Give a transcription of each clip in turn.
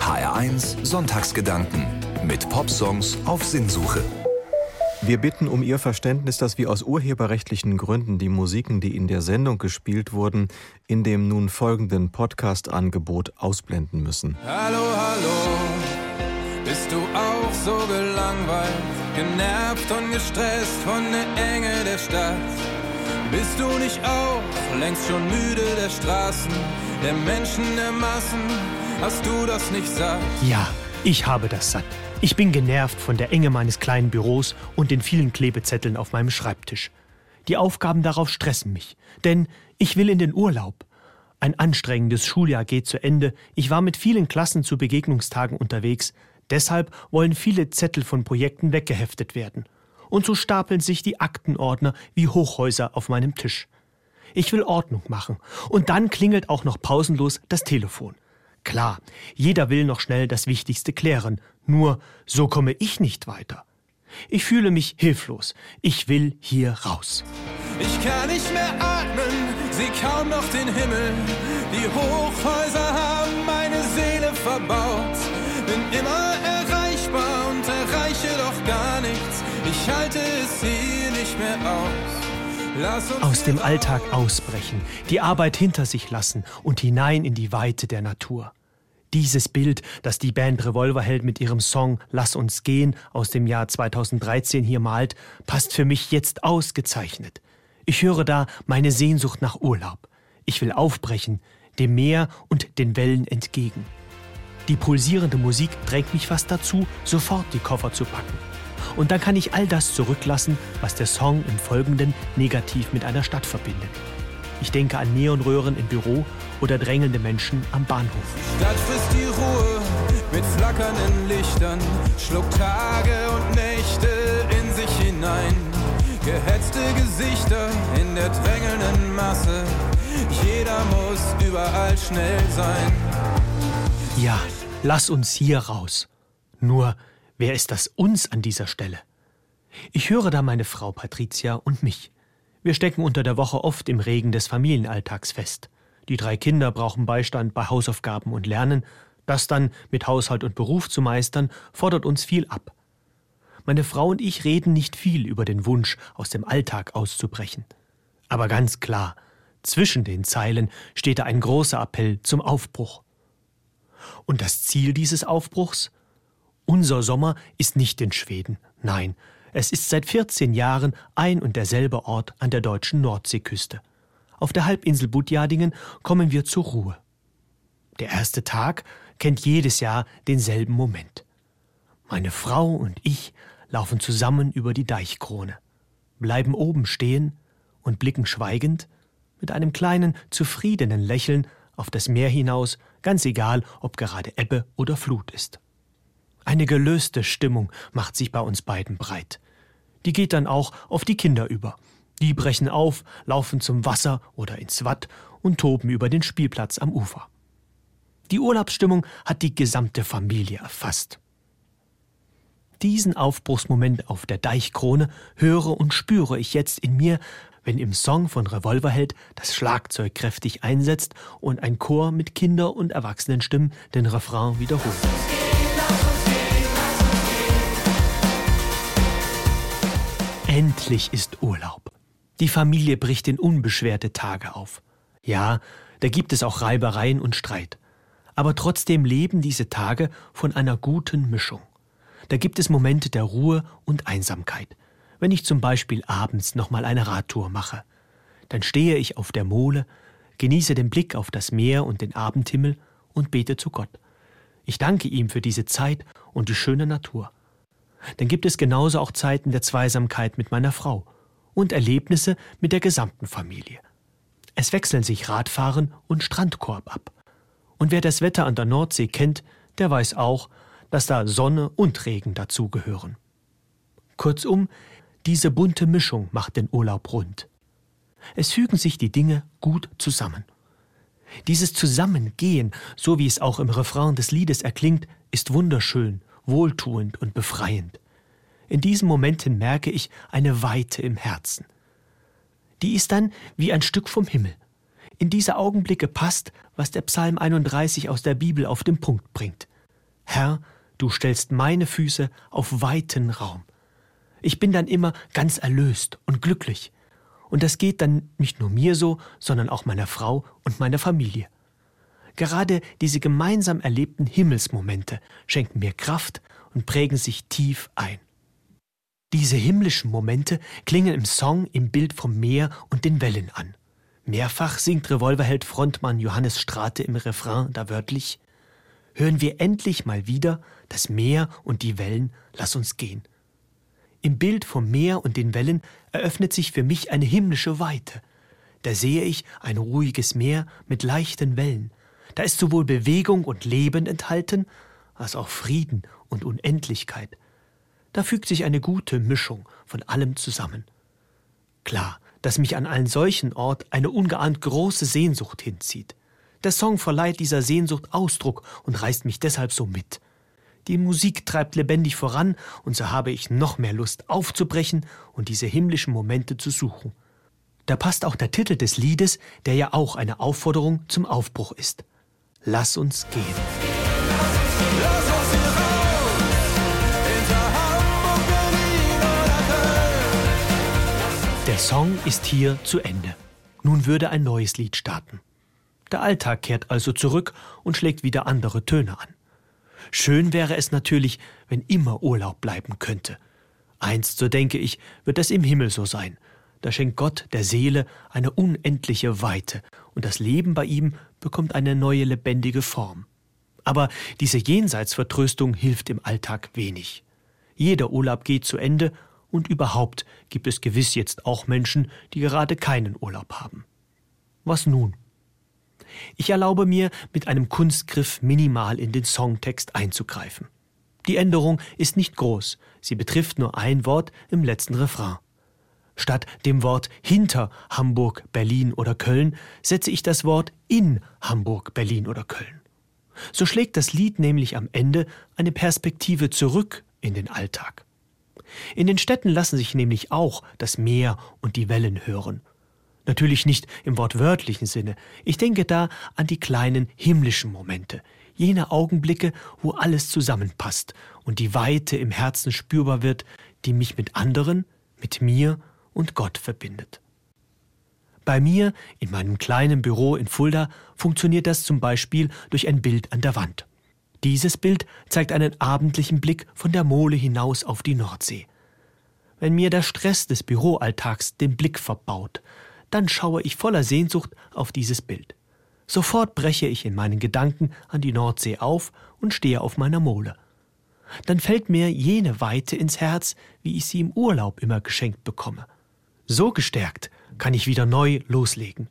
HR1 Sonntagsgedanken mit Popsongs auf Sinnsuche. Wir bitten um Ihr Verständnis, dass wir aus urheberrechtlichen Gründen die Musiken, die in der Sendung gespielt wurden, in dem nun folgenden Podcast-Angebot ausblenden müssen. Hallo, hallo, bist du auch so gelangweilt, genervt und gestresst von der Enge der Stadt? Bist du nicht auch längst schon müde der Straßen, der Menschen, der Massen? Hast du das nicht satt? Ja, ich habe das satt. Ich bin genervt von der Enge meines kleinen Büros und den vielen Klebezetteln auf meinem Schreibtisch. Die Aufgaben darauf stressen mich, denn ich will in den Urlaub. Ein anstrengendes Schuljahr geht zu Ende. Ich war mit vielen Klassen zu Begegnungstagen unterwegs. Deshalb wollen viele Zettel von Projekten weggeheftet werden. Und so stapeln sich die Aktenordner wie Hochhäuser auf meinem Tisch. Ich will Ordnung machen. Und dann klingelt auch noch pausenlos das Telefon. Klar, jeder will noch schnell das Wichtigste klären. Nur, so komme ich nicht weiter. Ich fühle mich hilflos. Ich will hier raus. Ich kann nicht mehr atmen, seh kaum noch den Himmel. Die Hochhäuser haben meine Seele verbaut. Bin immer erreichbar und erreiche doch gar nichts. Ich halte es hier nicht mehr aus. Lass uns aus dem Alltag ausbrechen, die Arbeit hinter sich lassen und hinein in die Weite der Natur. Dieses Bild, das die Band Revolverheld mit ihrem Song »Lass uns gehen« aus dem Jahr 2013 hier malt, passt für mich jetzt ausgezeichnet. Ich höre da meine Sehnsucht nach Urlaub. Ich will aufbrechen, dem Meer und den Wellen entgegen. Die pulsierende Musik drängt mich fast dazu, sofort die Koffer zu packen. Und dann kann ich all das zurücklassen, was der Song im Folgenden negativ mit einer Stadt verbindet. Ich denke an Neonröhren im Büro oder drängelnde Menschen am Bahnhof. Die Stadt frisst die Ruhe mit flackernden Lichtern, schluckt Tage und Nächte in sich hinein. Gehetzte Gesichter in der drängelnden Masse, jeder muss überall schnell sein. Ja, lass uns hier raus. Nur, wer ist das uns an dieser Stelle? Ich höre da meine Frau Patricia und mich. Wir stecken unter der Woche oft im Regen des Familienalltags fest. Die 3 Kinder brauchen Beistand bei Hausaufgaben und Lernen. Das dann mit Haushalt und Beruf zu meistern, fordert uns viel ab. Meine Frau und ich reden nicht viel über den Wunsch, aus dem Alltag auszubrechen. Aber ganz klar, zwischen den Zeilen steht da ein großer Appell zum Aufbruch. Und das Ziel dieses Aufbruchs? Unser Sommer ist nicht in Schweden, nein. Es ist seit 14 Jahren ein und derselbe Ort an der deutschen Nordseeküste. Auf der Halbinsel Budjadingen kommen wir zur Ruhe. Der erste Tag kennt jedes Jahr denselben Moment. Meine Frau und ich laufen zusammen über die Deichkrone, bleiben oben stehen und blicken schweigend, mit einem kleinen, zufriedenen Lächeln auf das Meer hinaus, ganz egal, ob gerade Ebbe oder Flut ist. Eine gelöste Stimmung macht sich bei uns beiden breit. Die geht dann auch auf die Kinder über. Die brechen auf, laufen zum Wasser oder ins Watt und toben über den Spielplatz am Ufer. Die Urlaubsstimmung hat die gesamte Familie erfasst. Diesen Aufbruchsmoment auf der Deichkrone höre und spüre ich jetzt in mir, wenn im Song von Revolverheld das Schlagzeug kräftig einsetzt und ein Chor mit Kinder- und Erwachsenenstimmen den Refrain wiederholt. Endlich ist Urlaub. Die Familie bricht in unbeschwerte Tage auf. Ja, da gibt es auch Reibereien und Streit. Aber trotzdem leben diese Tage von einer guten Mischung. Da gibt es Momente der Ruhe und Einsamkeit. Wenn ich zum Beispiel abends nochmal eine Radtour mache, dann stehe ich auf der Mole, genieße den Blick auf das Meer und den Abendhimmel und bete zu Gott. Ich danke ihm für diese Zeit und die schöne Natur. Dann gibt es genauso auch Zeiten der Zweisamkeit mit meiner Frau und Erlebnisse mit der gesamten Familie. Es wechseln sich Radfahren und Strandkorb ab. Und wer das Wetter an der Nordsee kennt, der weiß auch, dass da Sonne und Regen dazugehören. Kurzum, diese bunte Mischung macht den Urlaub rund. Es fügen sich die Dinge gut zusammen. Dieses Zusammengehen, so wie es auch im Refrain des Liedes erklingt, ist wunderschön, wohltuend und befreiend. In diesen Momenten merke ich eine Weite im Herzen. Die ist dann wie ein Stück vom Himmel. In diese Augenblicke passt, was der Psalm 31 aus der Bibel auf den Punkt bringt. Herr, du stellst meine Füße auf weiten Raum. Ich bin dann immer ganz erlöst und glücklich. Und das geht dann nicht nur mir so, sondern auch meiner Frau und meiner Familie. Gerade diese gemeinsam erlebten Himmelsmomente schenken mir Kraft und prägen sich tief ein. Diese himmlischen Momente klingen im Song im Bild vom Meer und den Wellen an. Mehrfach singt Revolverheld-Frontmann Johannes Strate im Refrain da wörtlich: Hören wir endlich mal wieder das Meer und die Wellen, lass uns gehen. Im Bild vom Meer und den Wellen eröffnet sich für mich eine himmlische Weite. Da sehe ich ein ruhiges Meer mit leichten Wellen. Da ist sowohl Bewegung und Leben enthalten, als auch Frieden und Unendlichkeit. Da fügt sich eine gute Mischung von allem zusammen. Klar, dass mich an einen solchen Ort eine ungeahnt große Sehnsucht hinzieht. Der Song verleiht dieser Sehnsucht Ausdruck und reißt mich deshalb so mit. Die Musik treibt lebendig voran, und so habe ich noch mehr Lust aufzubrechen und diese himmlischen Momente zu suchen. Da passt auch der Titel des Liedes, der ja auch eine Aufforderung zum Aufbruch ist. Lass uns gehen. Lass uns hier raus, hinter Hamburg, Berlin oder Köln. Der Song ist hier zu Ende. Nun würde ein neues Lied starten. Der Alltag kehrt also zurück und schlägt wieder andere Töne an. Schön wäre es natürlich, wenn immer Urlaub bleiben könnte. Einst, so denke ich, wird das im Himmel so sein. Da schenkt Gott der Seele eine unendliche Weite und das Leben bei ihm bekommt eine neue lebendige Form. Aber diese Jenseitsvertröstung hilft im Alltag wenig. Jeder Urlaub geht zu Ende und überhaupt gibt es gewiss jetzt auch Menschen, die gerade keinen Urlaub haben. Was nun? Ich erlaube mir, mit einem Kunstgriff minimal in den Songtext einzugreifen. Die Änderung ist nicht groß, sie betrifft nur ein Wort im letzten Refrain. Statt dem Wort hinter Hamburg, Berlin oder Köln setze ich das Wort in Hamburg, Berlin oder Köln. So schlägt das Lied nämlich am Ende eine Perspektive zurück in den Alltag. In den Städten lassen sich nämlich auch das Meer und die Wellen hören. Natürlich nicht im wortwörtlichen Sinne. Ich denke da an die kleinen himmlischen Momente, jene Augenblicke, wo alles zusammenpasst und die Weite im Herzen spürbar wird, die mich mit anderen, mit mir und Gott verbindet. Bei mir, in meinem kleinen Büro in Fulda, funktioniert das zum Beispiel durch ein Bild an der Wand. Dieses Bild zeigt einen abendlichen Blick von der Mole hinaus auf die Nordsee. Wenn mir der Stress des Büroalltags den Blick verbaut, dann schaue ich voller Sehnsucht auf dieses Bild. Sofort breche ich in meinen Gedanken an die Nordsee auf und stehe auf meiner Mole. Dann fällt mir jene Weite ins Herz, wie ich sie im Urlaub immer geschenkt bekomme. So gestärkt kann ich wieder neu loslegen.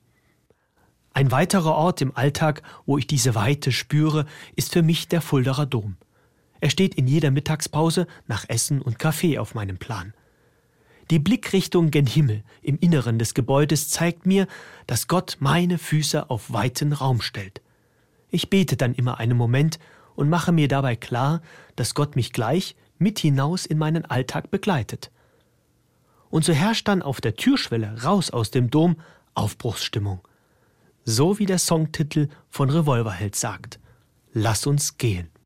Ein weiterer Ort im Alltag, wo ich diese Weite spüre, ist für mich der Fuldaer Dom. Er steht in jeder Mittagspause nach Essen und Kaffee auf meinem Plan. Die Blickrichtung gen Himmel im Inneren des Gebäudes zeigt mir, dass Gott meine Füße auf weiten Raum stellt. Ich bete dann immer einen Moment und mache mir dabei klar, dass Gott mich gleich mit hinaus in meinen Alltag begleitet. Und so herrscht dann auf der Türschwelle raus aus dem Dom Aufbruchsstimmung. So wie der Songtitel von Revolverheld sagt: Lass uns gehen.